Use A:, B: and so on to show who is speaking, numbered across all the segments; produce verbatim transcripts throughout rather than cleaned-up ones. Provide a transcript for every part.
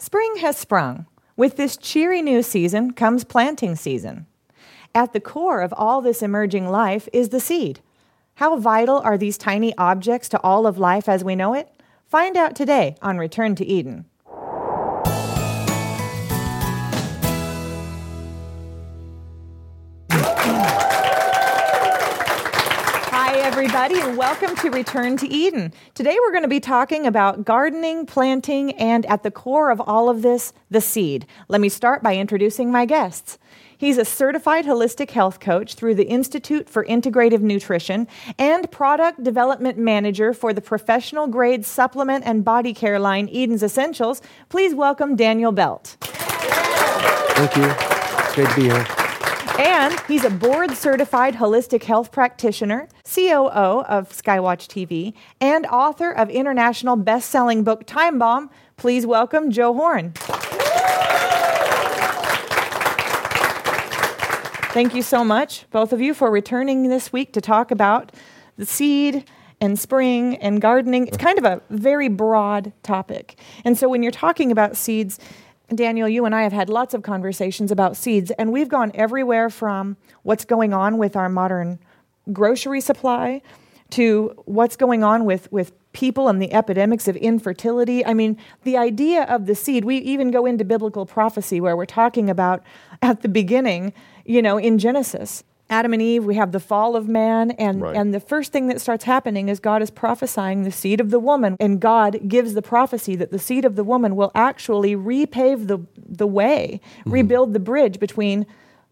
A: Spring has sprung. With this cheery new season comes planting season. At the core of all this emerging life is the seed. How vital are these tiny objects to all of life as we know it? Find out today on Return to Eden. Hi, everybody, and welcome to Return to Eden. Today we're going to be talking about gardening, planting, and at the core of all of this, the seed. Let me start by introducing my guests. He's a certified holistic health coach through the Institute for Integrative Nutrition and product development manager for the professional grade supplement and body care line Eden's Essentials. Please welcome Daniel Belt.
B: Thank you. It's great to be here.
A: And he's a board-certified holistic health practitioner, C O O of Skywatch T V, and author of international best-selling book Time Bomb. Please welcome Joe Horn. Thank you so much, both of you, for returning this week to talk about the seed and spring and gardening. It's kind of a very broad topic. And so when you're talking about seeds, Daniel, you and I have had lots of conversations about seeds, and we've gone everywhere from what's going on with our modern grocery supply to what's going on with, with people and the epidemics of infertility. I mean, the idea of the seed, we even go into biblical prophecy where we're talking about at the beginning, you know, in Genesis, Adam and Eve, we have the fall of man, and,
C: right.
A: and the first thing that starts happening is God is prophesying the seed of the woman, and God gives the prophecy that the seed of the woman will actually repave the, the way, mm-hmm. rebuild the bridge between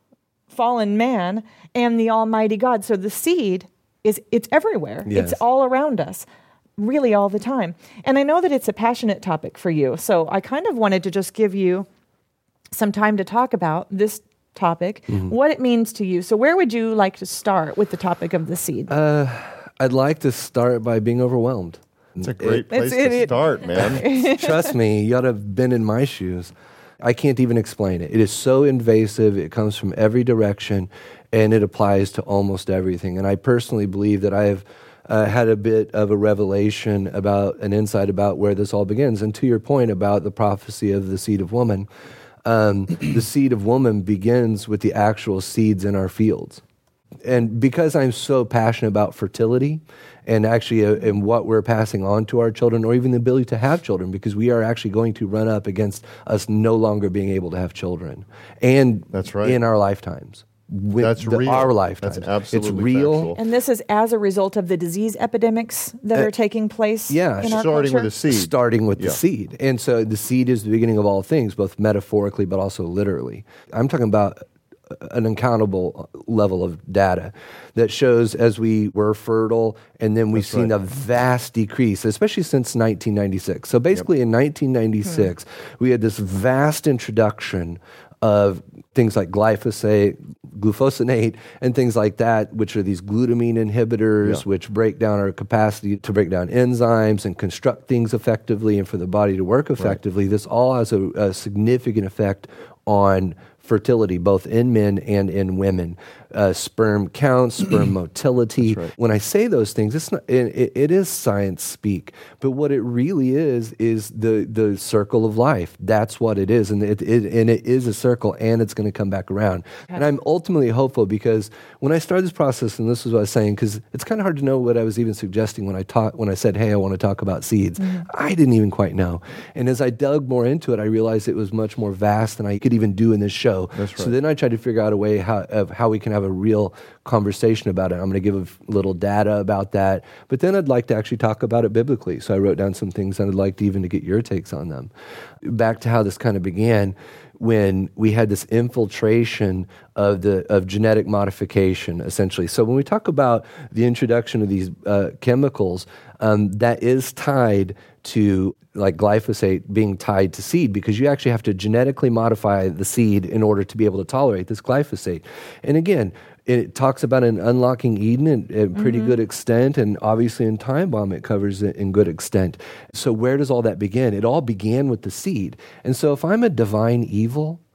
A: fallen man and the Almighty God. So the seed is it's everywhere.
B: Yes.
A: It's all around us, really all the time. And I know that it's a passionate topic for you, so I kind of wanted to just give you some time to talk about this topic, mm-hmm. what it means to you. So where would you like to start with the topic of the seed?
B: Uh, I'd like to start by being overwhelmed.
C: It's a great
A: it,
C: place
A: it,
C: to
A: it,
C: start, man.
B: Trust me, you ought to have been in my shoes. I can't even explain it. It is so invasive. It comes from every direction, and it applies to almost everything. And I personally believe that I have uh, had a bit of a revelation about an insight about where this all begins. And to your point about the prophecy of the seed of woman, Um, the seed of woman begins with the actual seeds in our fields. And because I'm so passionate about fertility and actually uh, and what we're passing on to our children, or even the ability to have children, because we are actually going to run up against us no longer being able to have children. And
C: that's right.
B: in our lifetimes. With
C: That's
B: the,
C: real.
B: Our lifetimes.
C: That's absolutely
B: It's real.
C: factual.
A: And this is as a result of the disease epidemics that
B: Uh,
A: are taking place
B: yeah,
A: in our
C: starting
A: culture?
C: with the seed.
B: Starting with
C: Yeah.
B: the seed. And so the seed is the beginning of all things, both metaphorically but also literally. I'm talking about an uncountable level of data that shows as we were fertile, and then we've
C: That's
B: seen
C: right.
B: a vast decrease, especially since nineteen ninety-six. So basically yep. in nineteen ninety-six, hmm. we had this vast introduction of things like glyphosate, glufosinate, and things like that, which are these glutamine inhibitors,
C: yeah.
B: which break down our capacity to break down enzymes and construct things effectively and for the body to work effectively. Right. This all has a, a significant effect on fertility, both in men and in women. Uh, sperm counts, sperm motility.
C: Right.
B: When I say those things, it's not, it, it is science speak, but what it really is is the the circle of life. That's what it is, and it, it and it is a circle, and it's going to come back around. Okay. And I'm ultimately hopeful because when I started this process, and this is what I was saying, because it's kind of hard to know what I was even suggesting when I taught when I said, "Hey, I want to talk about seeds." Mm-hmm. I didn't even quite know, and as I dug more into it, I realized it was much more vast than I could even do in this show.
C: That's right.
B: So then I tried to figure out a way how, of how we can have a real conversation about it. I'm going to give a little data about that, but then I'd like to actually talk about it biblically. So I wrote down some things, and I'd like to even to get your takes on them. Back to how this kind of began, when we had this infiltration of the of genetic modification, essentially. So when we talk about the introduction of these uh, chemicals, um, that is tied to like glyphosate being tied to seed, because you actually have to genetically modify the seed in order to be able to tolerate this glyphosate. And again, it talks about an unlocking Eden in a pretty mm-hmm. good extent, and obviously in Time Bomb it covers it in good extent. So where does all that begin? It all began with the seed. And so if I'm a divine evil,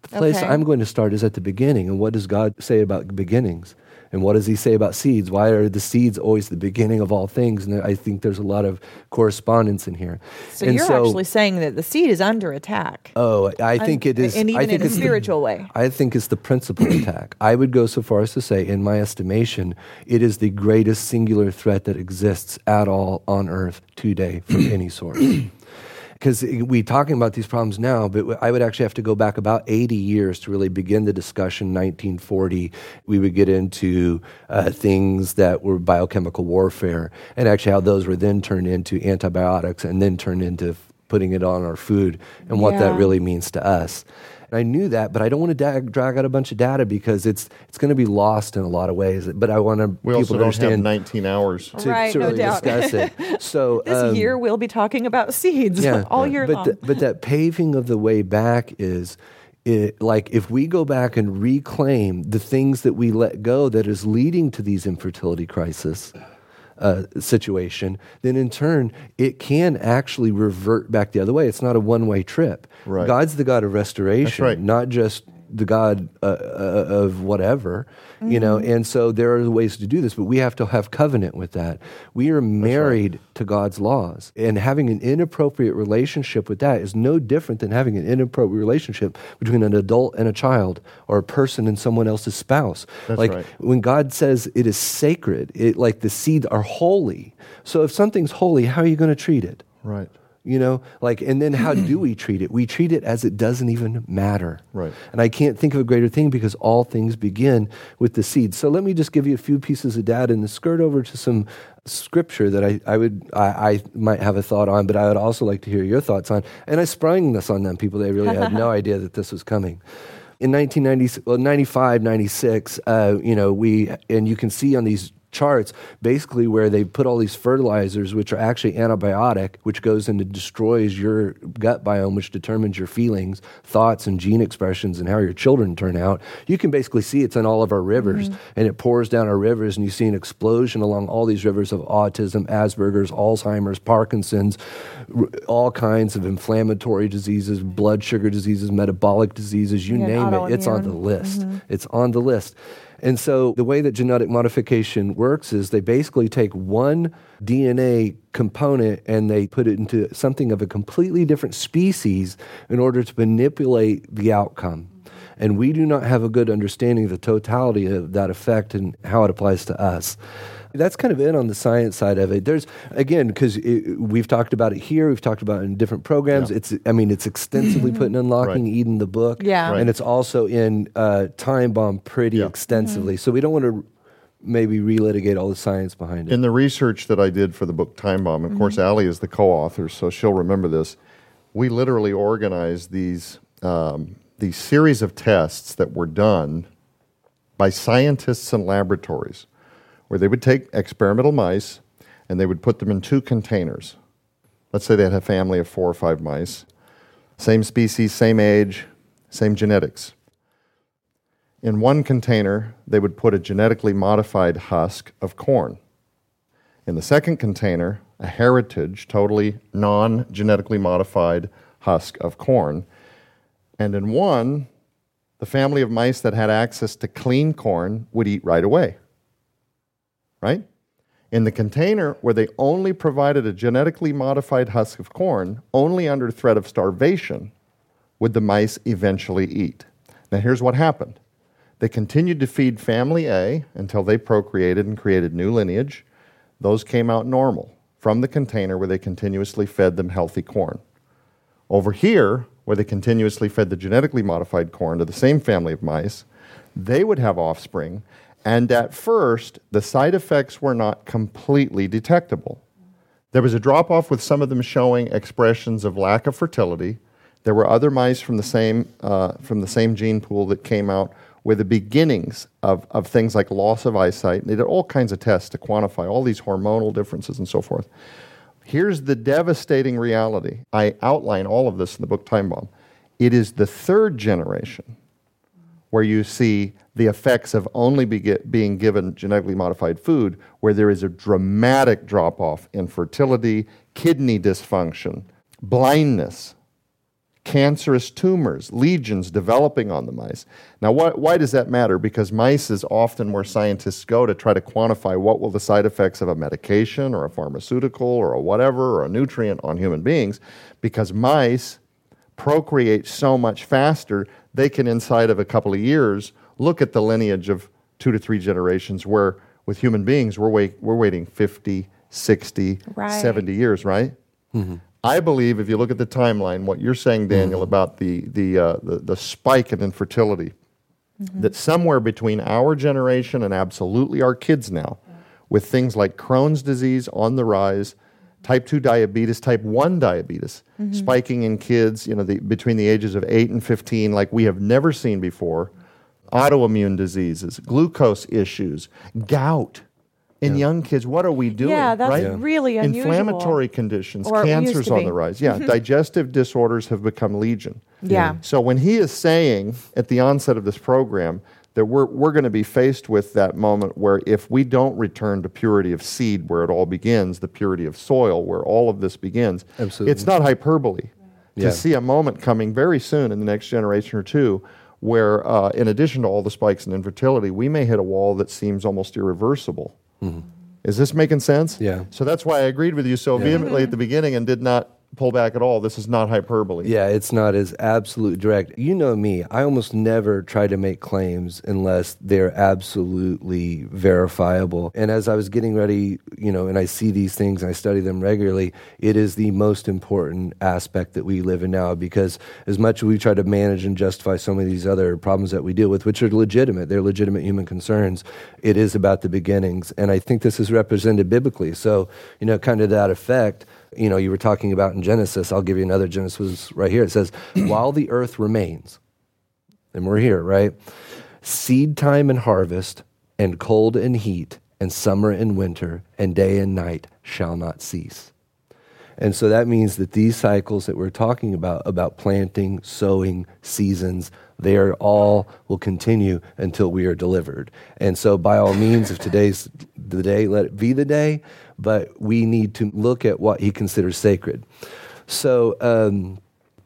B: the place
A: Okay.
B: I'm going to start is at the beginning. And what does God say about beginnings? And what does he say about seeds? Why are the seeds always the beginning of all things? And I think there's a lot of correspondence in here.
A: So
B: and
A: you're
B: so,
A: actually saying that the seed is under attack.
B: Oh, I think it is.
A: And even
B: I think
A: in a
B: it's
A: spiritual
B: the,
A: way.
B: I think it's the principal attack. I would go so far as to say, in my estimation, it is the greatest singular threat that exists at all on earth today from any source. Because we're talking about these problems now, but I would actually have to go back about eighty years to really begin the discussion. nineteen forty, we would get into uh, things that were biochemical warfare, and actually how those were then turned into antibiotics and then turned into f- putting it on our food and what
A: Yeah.
B: that really means to us. And I knew that, but I don't want to da- drag out a bunch of data because it's it's going to be lost in a lot of ways. But I want to
C: We
B: people
C: also
B: to
C: don't have
B: understand
C: nineteen hours.
B: to,
A: Right,
B: to
A: no
B: really
A: doubt.
B: discuss it. So
A: This
B: um,
A: year we'll be talking about seeds all year
B: but
A: long.
B: th- but that paving of the way back is, it, like if we go back and reclaim the things that we let go that is leading to these infertility crises uh, situation, then in turn it can actually revert back the other way. It's not a one-way trip.
C: Right.
B: God's the God of restoration,
C: That's right.
B: not just the God uh, uh, of whatever, mm-hmm. you know. And so there are ways to do this, but we have to have covenant with that. We are married right. to God's laws, and having an inappropriate relationship with that is no different than having an inappropriate relationship between an adult and a child, or a person and someone else's spouse.
C: That's
B: like
C: right.
B: when God says it is sacred, it like the seeds are holy. So if something's holy, how are you going to treat it?
C: Right.
B: You know, like, and then how do we treat it? We treat it as it doesn't even matter.
C: Right.
B: And I can't think of a greater thing because all things begin with the seed. So let me just give you a few pieces of data and skirt over to some scripture that I, I would, I, I might have a thought on, but I would also like to hear your thoughts on. And I sprung this on them, people that really had no idea that this was coming. In nineteen ninety, well, ninety-five, ninety-six, uh, you know, we, and you can see on these charts basically where they put all these fertilizers, which are actually antibiotic, which goes in and destroys your gut biome, which determines your feelings, thoughts, and gene expressions and how your children turn out. You can basically see it's in all of our rivers, mm-hmm. and it pours down our rivers, and you see an explosion along all these rivers of autism, Asperger's, Alzheimer's, Parkinson's, r- all kinds of inflammatory diseases, blood sugar diseases, metabolic diseases, you
A: Yeah,
B: name it, it's on the
A: autoimmune.
B: list.
A: Mm-hmm.
B: It's on the list. And so the way that genetic modification works is they basically take one D N A component and they put it into something of a completely different species in order to manipulate the outcome. And we do not have a good understanding of the totality of that effect and how it applies to us. That's kind of it on the science side of it. There's, again, because we've talked about it here, we've talked about it in different programs.
C: Yeah.
B: It's, I mean, it's extensively put in Unlocking
C: Right.
B: Eden, the book.
A: Yeah.
C: Right.
B: And it's also in uh, Time Bomb pretty
C: Yeah.
B: extensively. Mm-hmm. So we don't want to maybe relitigate all the science behind it.
C: In the research that I did for the book Time Bomb, of mm-hmm. course, Allie is the co-author, so she'll remember this. We literally organized these um, these series of tests that were done by scientists and laboratories, where they would take experimental mice and they would put them in two containers. Let's say they had a family of four or five mice, same species, same age, same genetics. In one container, they would put a genetically modified husk of corn. In the second container, a heritage, totally non-genetically modified husk of corn. And in one, the family of mice that had access to clean corn would eat right away. Right? In the container where they only provided a genetically modified husk of corn, only under threat of starvation, would the mice eventually eat. Now here's what happened. They continued to feed family A until they procreated and created new lineage. Those came out normal from the container where they continuously fed them healthy corn. Over here, where they continuously fed the genetically modified corn to the same family of mice, they would have offspring. And at first, the side effects were not completely detectable. There was a drop-off with some of them showing expressions of lack of fertility. There were other mice from the same, uh, from the same gene pool that came out with the beginnings of, of things like loss of eyesight. They did all kinds of tests to quantify all these hormonal differences and so forth. Here's the devastating reality. I outline all of this in the book Time Bomb. It is the third generation where you see the effects of only be get, being given genetically modified food, where there is a dramatic drop-off in fertility, kidney dysfunction, blindness, cancerous tumors, legions developing on the mice. Now, why, why does that matter? Because mice is often where scientists go to try to quantify what will the side effects of a medication or a pharmaceutical or a whatever or a nutrient on human beings, because mice procreate so much faster, they can, inside of a couple of years, look at the lineage of two to three generations, where with human beings, we're, wait, we're waiting fifty, sixty, right. seventy years, right? Mm-hmm. I believe if you look at the timeline, what you're saying, Daniel, mm-hmm. about the the, uh, the the spike in infertility, mm-hmm. that somewhere between our generation and absolutely our kids now, with things like Crohn's disease on the rise, type two diabetes, type one diabetes, mm-hmm. spiking in kids, you know, the, between the ages of eight and fifteen, like we have never seen before, autoimmune diseases, glucose issues, gout. In yeah. young kids, what are we doing?
A: Yeah, that's
C: right?
A: yeah. really unusual.
C: Inflammatory conditions,
A: or
C: cancers on the rise. Yeah, digestive disorders have become legion.
A: Yeah. yeah.
C: So when he is saying at the onset of this program that we're we're going to be faced with that moment where if we don't return to purity of seed, where it all begins, the purity of soil, where all of this begins,
B: Absolutely.
C: It's not hyperbole
B: yeah.
C: to see a moment coming very soon in the next generation or two where, uh, in addition to all the spikes in infertility, we may hit a wall that seems almost irreversible. Mm-hmm. Is this making sense?
B: Yeah.
C: So that's why I agreed with you so
B: yeah.
C: vehemently at the beginning and did not pull back at all. This is not hyperbole.
B: Yeah, it's not as absolute direct. You know me, I almost never try to make claims unless they're absolutely verifiable. And as I was getting ready, you know, and I see these things and I study them regularly, it is the most important aspect that we live in now, because as much as we try to manage and justify some of these other problems that we deal with, which are legitimate, they're legitimate human concerns, it is about the beginnings. And I think this is represented biblically. So, you know, kind of that effect, you know, you were talking about in Genesis. I'll give you another Genesis right here. It says, while the earth remains, and we're here, right? Seed time and harvest, and cold and heat, and summer and winter, and day and night shall not cease. And so that means that these cycles that we're talking about, about planting, sowing, seasons, they are all will continue until we are delivered. And so by all means, if today's the day, let it be the day, but we need to look at what he considers sacred. So um,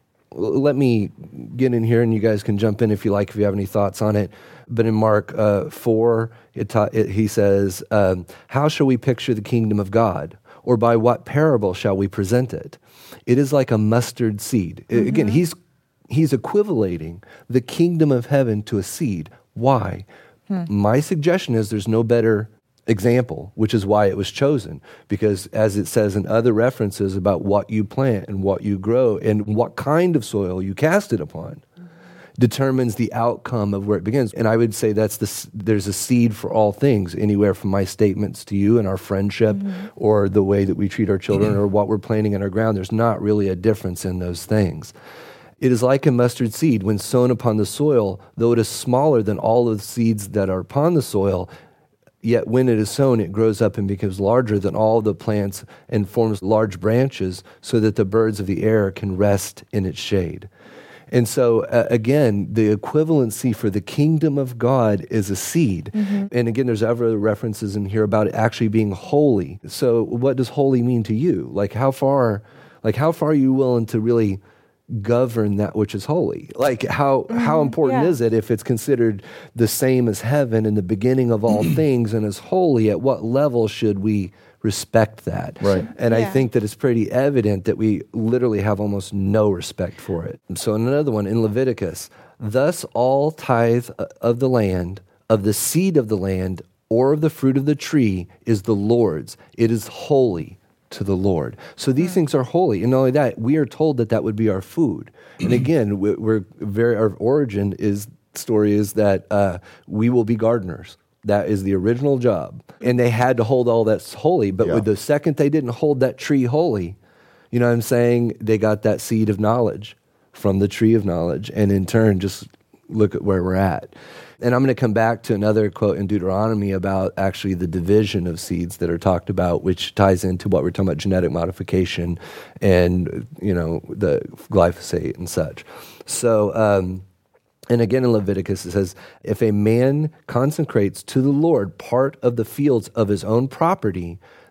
B: let me get in here, and you guys can jump in if you like, if you have any thoughts on it. But in Mark uh, four, it ta- it, he says, um, how shall we picture the kingdom of God? Or by what parable shall we present it? It is like a mustard seed. Mm-hmm. Again, he's he's equivalating the kingdom of heaven to a seed. Why? Hmm. My suggestion is there's no better example, which is why it was chosen. Because as it says in other references about what you plant and what you grow and what kind of soil you cast it upon, determines the outcome of where it begins. And I would say that's the there's a seed for all things, anywhere from my statements to you and our friendship, mm-hmm. or the way that we treat our children, or what we're planting in our ground. There's not really a difference in those things. It is like a mustard seed when sown upon the soil, though it is smaller than all of the seeds that are upon the soil, yet when it is sown, it grows up and becomes larger than all the plants and forms large branches so that the birds of the air can rest in its shade. And so, uh, again, the equivalency for the kingdom of God is a seed. Mm-hmm. And again, there's other references in here about it actually being holy. So what does holy mean to you? Like how far, like how far are you willing to really govern that which is holy? Like how mm-hmm. how important
A: yeah.
B: is it if it's considered the same as heaven and the beginning of all things and is holy? At what level should we respect that?
C: Right.
B: And
A: yeah.
B: I think that it's pretty evident that we literally have almost no respect for it. So another one in Leviticus, thus all tithe of the land, of the seed of the land, or of the fruit of the tree is the Lord's. It is holy to the Lord. So these mm. things are holy. And not only that, we are told that that would be our food. And again, we're very, our origin is, story is that uh, we will be gardeners. That is the original job. And they had to hold all that's holy. But
C: yeah.
B: with the second they didn't hold that tree holy, you know what I'm saying? They got that seed of knowledge from the tree of knowledge. And in turn, just look at where we're at. And I'm going to come back to another quote in Deuteronomy about actually the division of seeds that are talked about, which ties into what we're talking about, genetic modification and, you know, the glyphosate and such. So, um, and again in Leviticus it says, if a man consecrates to the Lord part of the fields of his own property,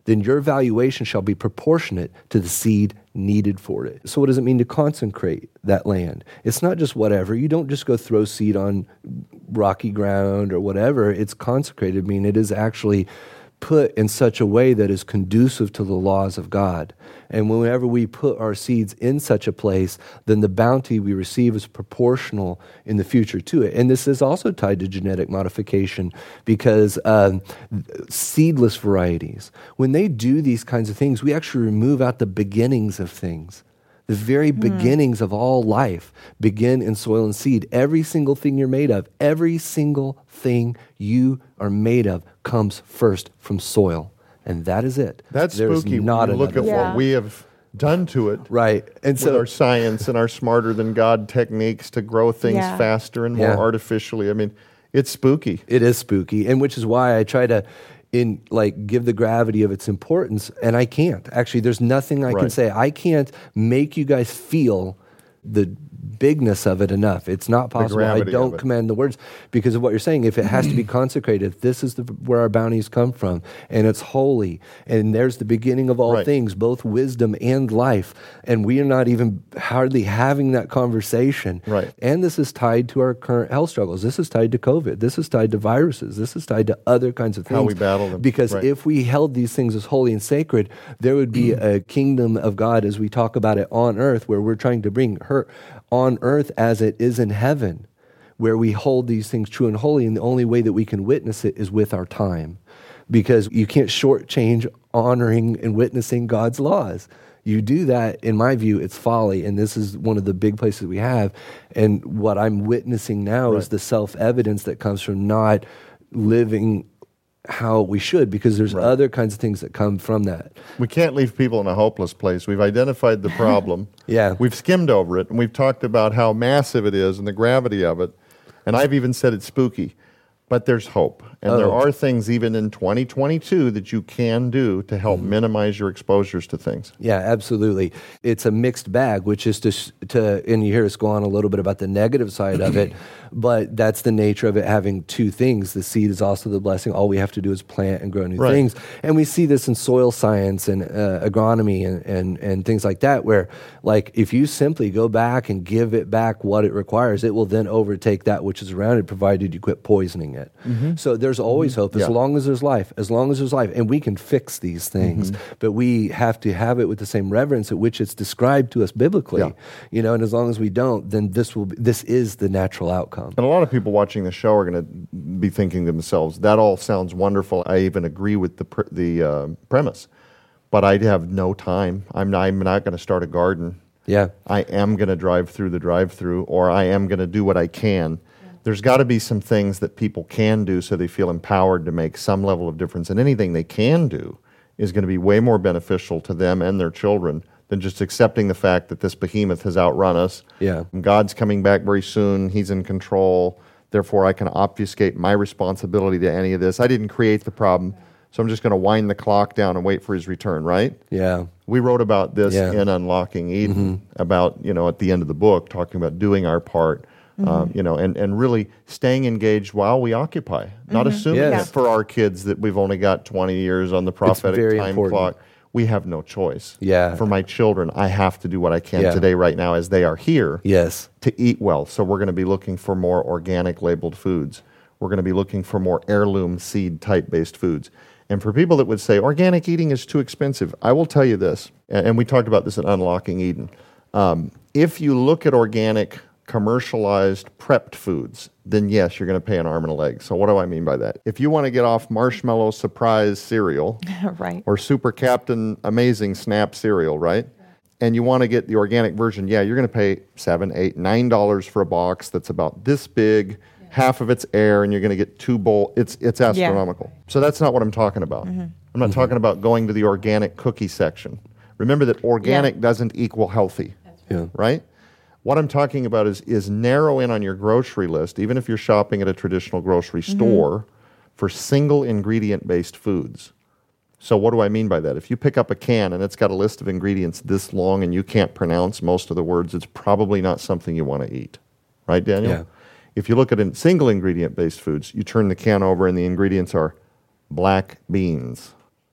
B: then your valuation shall be proportionate to the seed needed for it. So what does it mean to consecrate that land? It's not just whatever. You don't just go throw seed on rocky ground or whatever. It's consecrated, I mean it is actually put in such a way that is conducive to the laws of God. And whenever we put our seeds in such a place, then the bounty we receive is proportional in the future to it. And this is also tied to genetic modification because um, seedless varieties, when they do these kinds of things, we actually remove out the beginnings of things. The very mm. beginnings of all life begin in soil and seed. Every single thing you're made of, every single thing you are made of comes first from soil. And that is it.
C: That's
B: There's
C: spooky
B: not
C: when you look at
A: yeah.
C: what we have done to it.
B: Right. And
C: with
B: so
C: our science and our smarter than God techniques to grow things
A: Yeah.
C: faster and more
B: Yeah.
C: artificially. I mean, it's spooky.
B: it is spooky, and which is why I try to in like give the gravity of its importance, and I can't. Actually, there's nothing I can
C: Right.
B: say. I can't make you guys feel the bigness of it enough. It's not possible. I
C: gravity of
B: don't
C: it.
B: command the words because of what you're saying. If it has to be consecrated, if this is the, where our bounties come from, and it's holy, and there's the beginning of all
C: Right.
B: things, both wisdom and life, and we are not even hardly having that conversation.
C: Right.
B: And this is tied to our current health struggles. This is tied to COVID. This is tied to viruses. This is tied to other kinds of things.
C: How we battle them.
B: Because
C: Right.
B: if we held these things as holy and sacred, there would be a kingdom of God as we talk about it on earth, where we're trying to bring her on earth as it is in heaven, where we hold these things true and holy, and the only way that we can witness it is with our time. Because you can't shortchange honoring and witnessing God's laws. You do that, in my view, it's folly, and this is one of the big places we have. And what I'm witnessing now
C: Right.
B: is the self-evidence that comes from not living how we should, because there's
C: Right.
B: other kinds of things that come from that.
C: We can't leave people in a hopeless place. We've identified the problem.
B: Yeah.
C: We've skimmed over it, and we've talked about how massive it is and the gravity of it. And I've even said it's spooky. But there's hope. And there
B: Oh.
C: are things even in twenty twenty-two that you can do to help
B: Mm-hmm.
C: minimize your exposures to things.
B: Yeah, absolutely. It's a mixed bag, which is to, to and you hear us go on a little bit about the negative side of it, but that's the nature of it having two things. The seed is also the blessing. All we have to do is plant and grow new
C: Right.
B: things. And we see this in soil science and uh, agronomy and, and, and things like that, where like if you simply go back and give it back what it requires, it will then overtake that which is around it, provided you quit poisoning it. So there's always hope as
C: Yeah.
B: long as there's life, as long as there's life. And we can fix these things,
C: Mm-hmm.
B: but we have to have it with the same reverence at which it's described to us biblically.
C: Yeah.
B: You know, and as long as we don't, then this will be, this is the natural outcome.
C: And a lot of people watching the show are going to be thinking to themselves, that all sounds wonderful. I even agree with the, pr- the uh, premise. But I have no time. I'm not, I'm not going to start a garden.
B: Yeah.
C: I am going to drive through the drive-through, or I am going to do what I can. There's got to be some things that people can do so they feel empowered to make some level of difference. And anything they can do is going to be way more beneficial to them and their children than just accepting the fact that this behemoth has outrun us.
B: Yeah.
C: God's coming back very soon. He's in control. Therefore, I can obfuscate my responsibility to any of this. I didn't create the problem, so I'm just going to wind the clock down and wait for his return, right?
B: Yeah.
C: We wrote about this
B: Yeah.
C: in Unlocking Eden, about, you know, at the end of the book, talking about doing our part, um, you know, and, and really staying engaged while we occupy, not assuming
B: Yes.
C: that for our kids that we've only got twenty years on the prophetic
B: very
C: time
B: important.
C: clock. We have no choice.
B: Yeah.
C: For my children, I have to do what I can
B: Yeah.
C: today, right now, as they are here
B: Yes.
C: to eat well. So we're going to be looking for more organic labeled foods. We're going to be looking for more heirloom seed type based foods. And for people that would say organic eating is too expensive, I will tell you this, and and we talked about this at Unlocking Eden. Um, if you look at organic, commercialized, prepped foods, then yes, you're going to pay an arm and a leg. So what do I mean by that? If you want to get off Marshmallow Surprise cereal,
A: Right.
C: or Super Captain Amazing Snap cereal, right? And you want to get the organic version, yeah, you're going to pay seven, eight, nine dollars for a box that's about this big, half of it's air, and you're going to get two bowl. It's it's astronomical. So that's not what I'm talking about. I'm not talking about going to the organic cookie section. Remember that organic
A: Yeah.
C: doesn't equal healthy,
B: Yeah.
C: right? What I'm talking about is is narrow in on your grocery list, even if you're shopping at a traditional grocery store, for single ingredient based foods. So what do I mean by that? If you pick up a can and it's got a list of ingredients this long and you can't pronounce most of the words, it's probably not something you want to eat. Right, Daniel?
B: Yeah.
C: If you look at in single ingredient based foods, you turn the can over and the ingredients are black beans,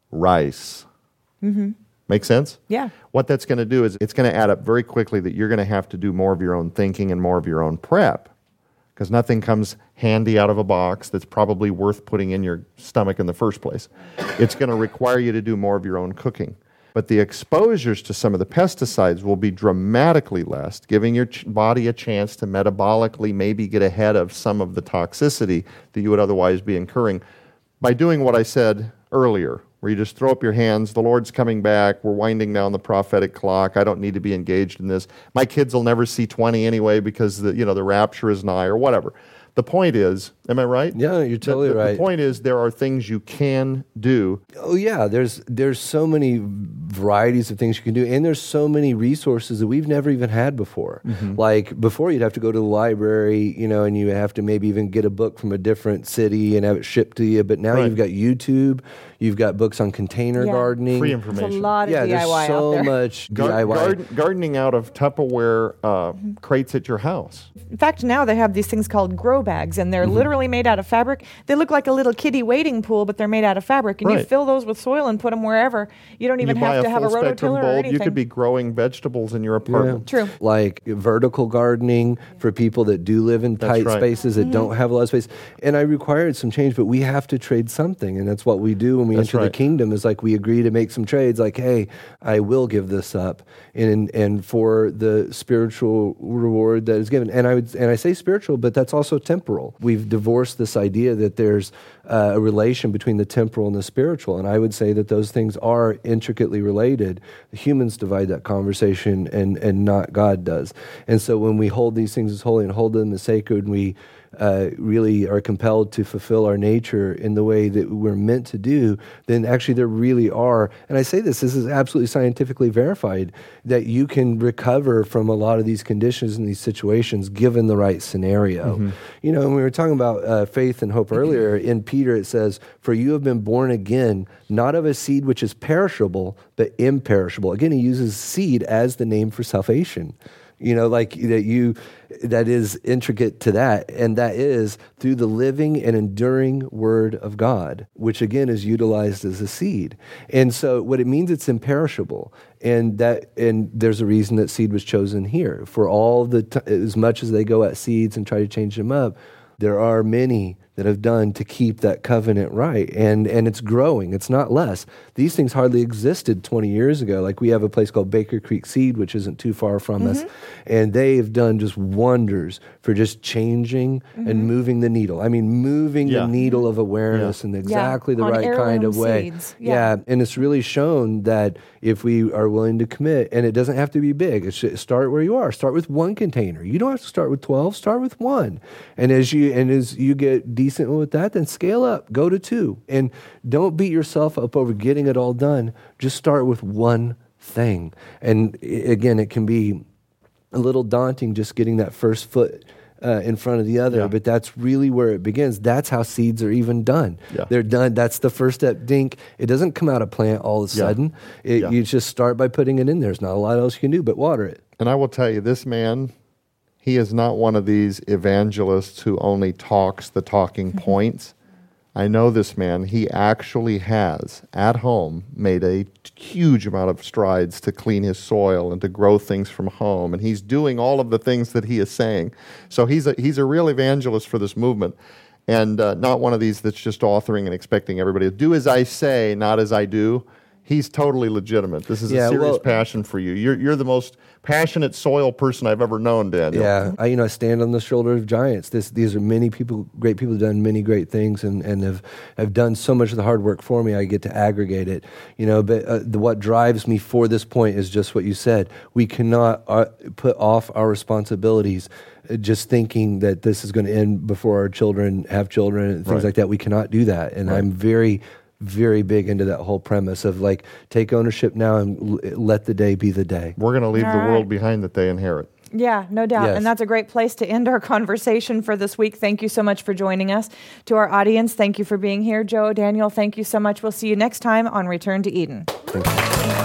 C: rice. Mm-hmm. Make sense?
A: Yeah.
C: What that's going to do is it's going to add up very quickly that you're going to have to do more of your own thinking and more of your own prep, because nothing comes handy out of a box that's probably worth putting in your stomach in the first place. It's going to require you to do more of your own cooking. But the exposures to some of the pesticides will be dramatically less, giving your ch- body a chance to metabolically maybe get ahead of some of the toxicity that you would otherwise be incurring by doing what I said earlier, where you just throw up your hands, the Lord's coming back, we're winding down the prophetic clock, I don't need to be engaged in this. My kids will never see twenty anyway because the, you know, the rapture is nigh, or whatever. The point is, am I right?
B: Yeah, you're totally
C: the, the,
B: right.
C: The point is there are things you can do.
B: Oh yeah, there's there's so many varieties of things you can do, and there's so many resources that we've never even had before. Mm-hmm. Like before, you'd have to go to the library, you know, and you have to maybe even get a book from a different city and have it shipped to you. But now
C: Right.
B: you've got YouTube, you've got books on container
A: Yeah.
B: gardening,
C: Free
A: There's
C: information.
A: a lot of
B: yeah,
A: D I Y
B: there's so
A: out there.
B: much
C: Gar-
B: D I Y.
C: garden- gardening out of Tupperware uh, crates at your house.
A: In fact, now they have these things called grow bags, and they're
C: Mm-hmm.
A: literally made out of fabric. They look like a little kiddie wading pool, but they're made out of fabric. And you
C: Right.
A: fill those with soil and put them wherever. You don't even
C: you buy
A: have
C: a
A: to have a
C: full spectrum
A: rototiller or
C: bulb,
A: anything.
C: you could be growing vegetables in your
B: Yeah.
C: apartment.
A: True.
B: Like vertical gardening for people that do live in
C: That's
B: tight
C: right.
B: spaces that
A: Mm-hmm.
B: don't have a lot of space. And I required some change, but we have to trade something. And that's what we do when we
C: That's
B: enter the
C: right.
B: kingdom, is like we agree to make some trades, like, hey, I will give this up. And and for the spiritual reward that is given. And I would and I say spiritual, but that's also temporal. We've divorced this idea that there's uh, a relation between the temporal and the spiritual. And I would say that those things are intricately related. The humans divide that conversation, and, and not God does. And so when we hold these things as holy and hold them as sacred, and we uh, really are compelled to fulfill our nature in the way that we're meant to do, then actually there really are, and I say this, this is absolutely scientifically verified, that you can recover from a lot of these conditions and these situations given the right scenario.
C: Mm-hmm.
B: You know, when we were talking about uh, faith and hope earlier, in Peter it says, "For you have been born again, not of a seed which is perishable, but imperishable." Again, he uses seed as the name for salvation. You know, like that you, that is intricate to that. And that is through the living and enduring word of God, which again is utilized as a seed. And so what it means, it's imperishable. And that, and there's a reason that seed was chosen here. For all the, t- as much as they go at seeds and try to change them up, there are many that have done to keep that covenant right. And and it's growing. It's not less. These things hardly existed twenty years ago. Like we have a place called Baker Creek Seed, which isn't too far from mm-hmm. us. And they've done just wonders for just changing mm-hmm. and moving the needle. I mean, moving
C: Yeah.
B: the needle of awareness
C: Yeah.
B: in exactly
A: Yeah,
B: the
A: on
B: right kind
A: heirloom
B: of way.
A: seeds.
B: Yeah.
A: Yeah.
B: And it's really shown that if we are willing to commit, and it doesn't have to be big, it should start where you are. Start with one container. You don't have to start with twelve. Start with one. And as you and as you get decent with that, then scale up. Go to two. And don't beat yourself up over getting it all done. Just start with one thing. And i- again, it can be a little daunting just getting that first foot uh, in front of the other,
C: Yeah.
B: but that's really where it begins. That's how seeds are even done.
C: Yeah.
B: They're done. That's the first step. Dink. It doesn't come out of plant all of a
C: Yeah.
B: sudden. It,
C: Yeah.
B: You just start by putting it in there. There's not a lot else you can do but water it.
C: And I will tell you, this man, he is not one of these evangelists who only talks the talking points. I know this man. He actually has, at home, made a huge amount of strides to clean his soil and to grow things from home. And he's doing all of the things that he is saying. So he's a, he's a real evangelist for this movement. And uh, not one of these that's just authoring and expecting everybody to do as I say, not as I do. He's totally legitimate. This is
B: Yeah,
C: a serious
B: well-
C: passion for you. You're you're the most passionate soil person I've ever known, Daniel.
B: Yeah, I, you know, I stand on the shoulder of giants. This, these are many people, great people, who've done many great things, and, and have have done so much of the hard work for me. I get to aggregate it, you know. But uh, the, what drives me for this point is just what you said. We cannot uh, put off our responsibilities, uh, just thinking that this is going to end before our children have children and things
C: Right.
B: like that. We cannot do that, and
C: Right.
B: I'm very. very big into that whole premise of like, take ownership now and l- let the day be the day.
C: We're going to leave
A: All
C: the
A: right.
C: world behind that they inherit.
A: Yeah, no doubt.
B: Yes.
A: And that's a great place to end our conversation for this week. Thank you so much for joining us. To our audience, thank you for being here. Joe, Daniel, thank you so much. We'll see you next time on Return to Eden.
B: Thank you.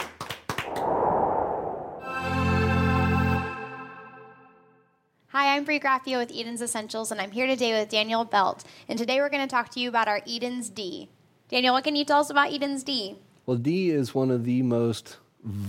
D: Hi, I'm Brianna Carrie Graffio with Eden's Essentials, and I'm here today with Daniel Belt. And today we're going to talk to you about our Eden's D. Daniel, what can you tell us about Eden's D?
B: Well, D is one of the most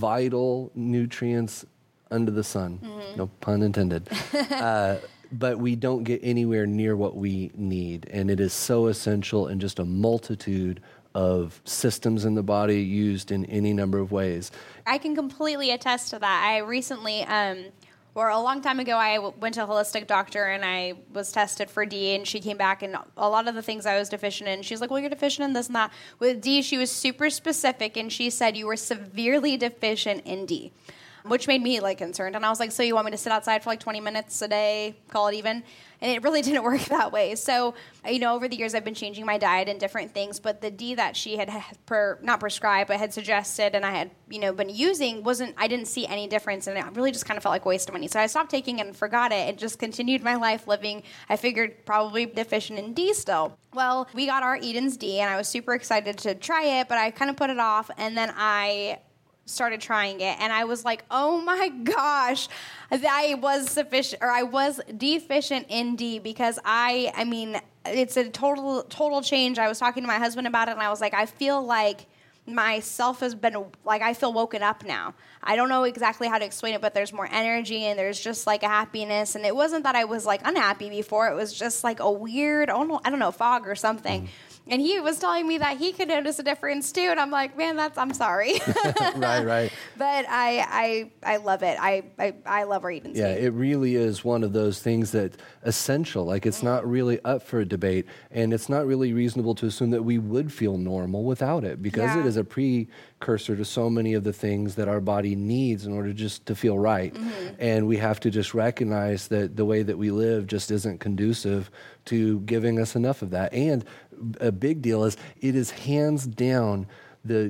B: vital nutrients under the sun. Mm-hmm. No pun intended. uh, but we don't get anywhere near what we need. And it is so essential in just a multitude of systems in the body used in any number of ways.
D: I can completely attest to that. I recently, um, or a long time ago, I w- went to a holistic doctor and I was tested for D, and she came back and a lot of the things I was deficient in, she's like, well, you're deficient in this and that. With D, she was super specific, and she said you were severely deficient in D, which made me like concerned. And I was like, so you want me to sit outside for like twenty minutes a day, call it even? And it really didn't work that way. So, you know, over the years I've been changing my diet and different things, but the D that she had per, not prescribed, but had suggested and I had, you know, been using wasn't, I didn't see any difference, and it really just kind of felt like a waste of money. So I stopped taking it and forgot it and just continued my life living, I figured, probably deficient in D still. Well, we got our Eden's D and I was super excited to try it, but I kind of put it off, and then I started trying it, and I was like, oh my gosh, I was sufficient, or I was deficient in D, because I, I mean, it's a total, total change. I was talking to my husband about it, and I was like, I feel like myself has been, like, I feel woken up now. I don't know exactly how to explain it, but there's more energy, and there's just like a happiness, and it wasn't that I was like unhappy before, it was just like a weird, I don't know, I don't know fog or something. Mm. And he was telling me that he could notice a difference too, and I'm like, man, that's I'm sorry.
B: right, right.
D: But I, I, I love it. I, I, I love our Eden's D.
B: Yeah, it really is one of those things that's essential. Like, it's not really up for a debate, and it's not really reasonable to assume that we would feel normal without it, because
D: yeah.
B: it is a precursor to so many of the things that our body needs in order just to feel right. Mm-hmm. And we have to just recognize that the way that we live just isn't conducive to giving us enough of that. And a big deal is it is hands down the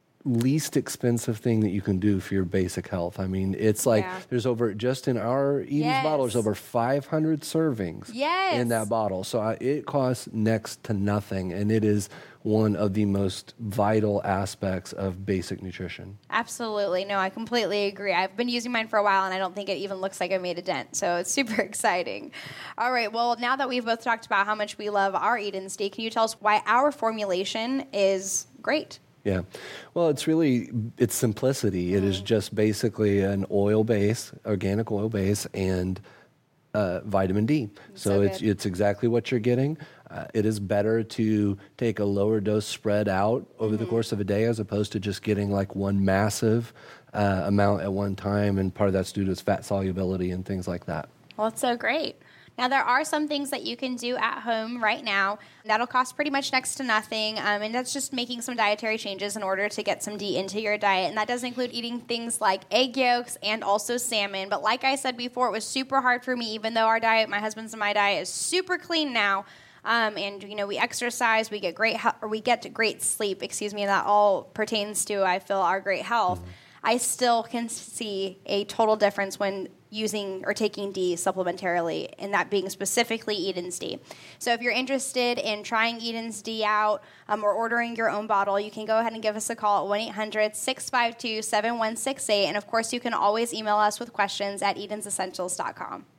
B: least expensive thing that you can do for your basic health. I mean, it's like yeah. there's over, just in our Eden's yes. bottle, there's over five hundred servings
D: yes.
B: in that bottle. So I, it costs next to nothing, and it is one of the most vital aspects of basic nutrition.
D: Absolutely. No, I completely agree. I've been using mine for a while, and I don't think it even looks like I made a dent. So it's super exciting. All right. Well, now that we've both talked about how much we love our Eden's D, can you tell us why our formulation is great?
B: Yeah. Well, it's really, it's simplicity. Mm. It is just basically an oil base, organic oil base, and uh, vitamin D. So, so it's it's exactly what you're getting. Uh, it is better to take a lower dose spread out over mm-hmm. the course of a day, as opposed to just getting like one massive uh, amount at one time. And part of that's due to its fat solubility and things like that.
D: Well, it's so great. Now, there are some things that you can do at home right now that'll cost pretty much next to nothing, um, and that's just making some dietary changes in order to get some D into your diet, and that does include eating things like egg yolks and also salmon. But like I said before, it was super hard for me, even though our diet, my husband's and my diet, is super clean now. Um, and you know, we exercise, we get great, he- or we get great sleep. Excuse me, and that all pertains to, I feel, our great health. Mm-hmm. I still can see a total difference when using or taking D supplementarily, and that being specifically Eden's D. So if you're interested in trying Eden's D out um, or ordering your own bottle, you can go ahead and give us a call at one eight hundred six five two seven one six eight. And of course, you can always email us with questions at edens essentials dot com.